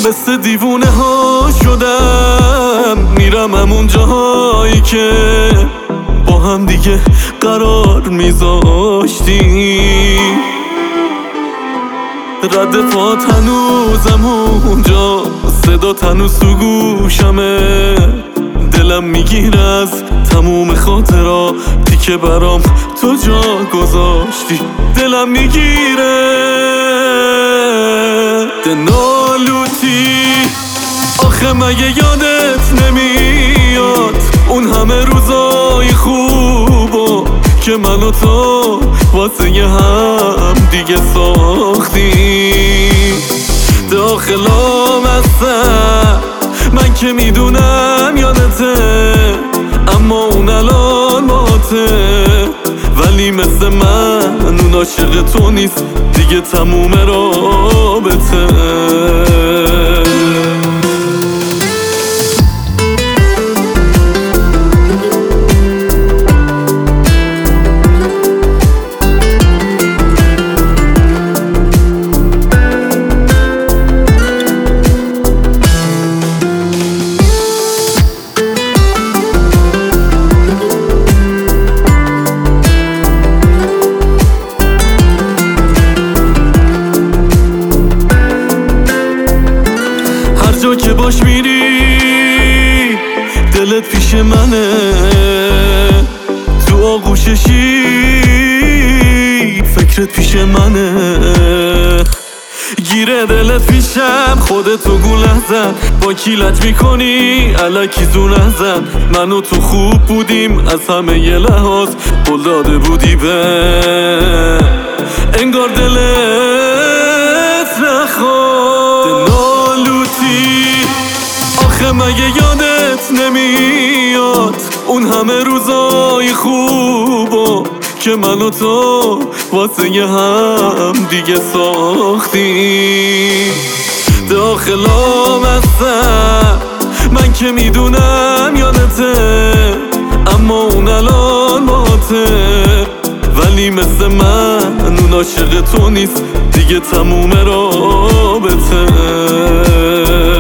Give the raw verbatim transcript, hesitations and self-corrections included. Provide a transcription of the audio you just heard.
مثل دیوونه ها شدم، میرم همون جاهایی که با هم دیگه قرار میذاشتی. رد پات هنوزم اونجا، صدا هنوز تو گوشمه. دلم میگیره از تموم خاطراتی که برام تو جا گذاشتی. دلم میگیره دنالوتی. آخه مگه یادت نمیاد اون همه روزای خوبو که من و تو واسه یه هم دیگه ساختیم؟ داخلام هستم من که میدونم یادته، اما اون الان باته. ولی مثل من اون عاشق تو نیست دیگه، تموم رابطه. جا که باش میری دلت پیش منه، تو آغوششی فکرت پیش منه. گیره دلت پیشم خودتو گول نزن، با کی لج میکنی الکی زور نزن. من و تو خوب بودیم از همه یه لحاظ، قول داده بودی به انگار دلت نخواد. آخه مگه یادت نمیاد اون همه روزای خوبو که من و تو واسه یه هم دیگه ساختیم؟ داخلام هستم من که میدونم یادته، اما اون الان باته. ولی مثل من اون عاشق تو نیست دیگه، تموم رابطه.